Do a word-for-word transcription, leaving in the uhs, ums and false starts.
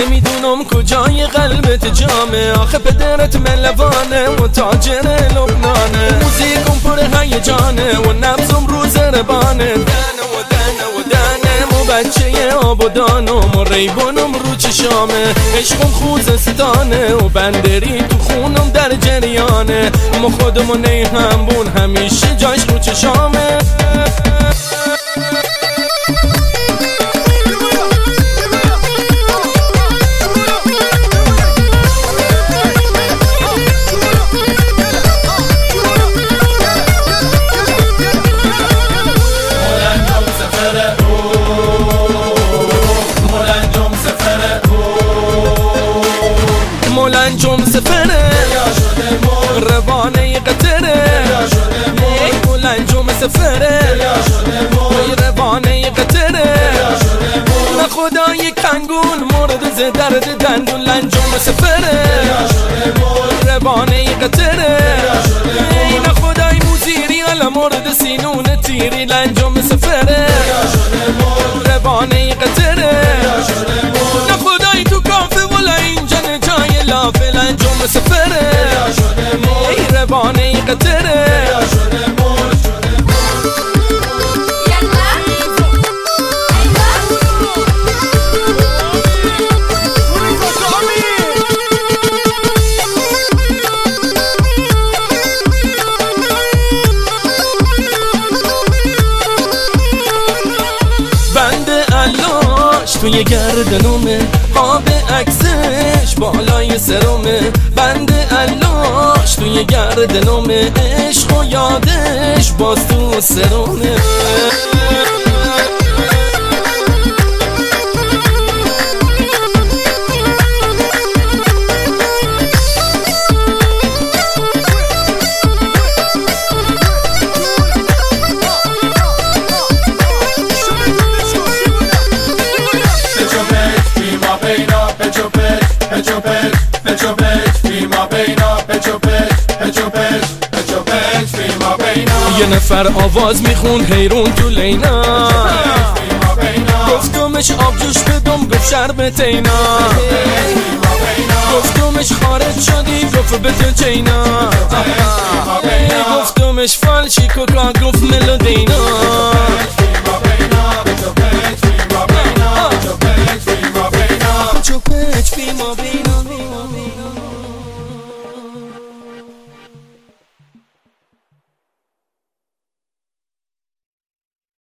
نمیدونم کجای قلبت جامه، آخه پدرت ملوانه و تاجر لبنانه. موزیکم پر هیجانه و نبضم رو ضربانه، دانه و دانه و دانه و بچه آبادانم و ریبانم رو چشامه. عشقم خوزستانه و بندری تو خونم در جریانه، ما خودمو نیهم بون همیشه جاش رو چشامه. مولنجم سفره روانه قطره، مولنجم سفره روانه قطره. نه خدای کنگون مورد ز درد دندون، لنجم سفره روانه قطره. نه خدای موزیری علا مورد سینون تیری، لنجم سفره روانه قطره. نه خدای تو کافه ولا اینجا جای لافه، لنجم سفره ای روانه قطره. توی گردنومه آب عکسش بالای سرومه، بند علاش توی گردنومه، عشق و یادش باز تو سرومه. یه نفر آواز میخون حیرون تو لینا، گفتمش آب جوش بدم گفت شربت اینا، گفتمش خارج شدی گفت به تو چینا، گفتمش فالشی کوکا گفت ملودینا.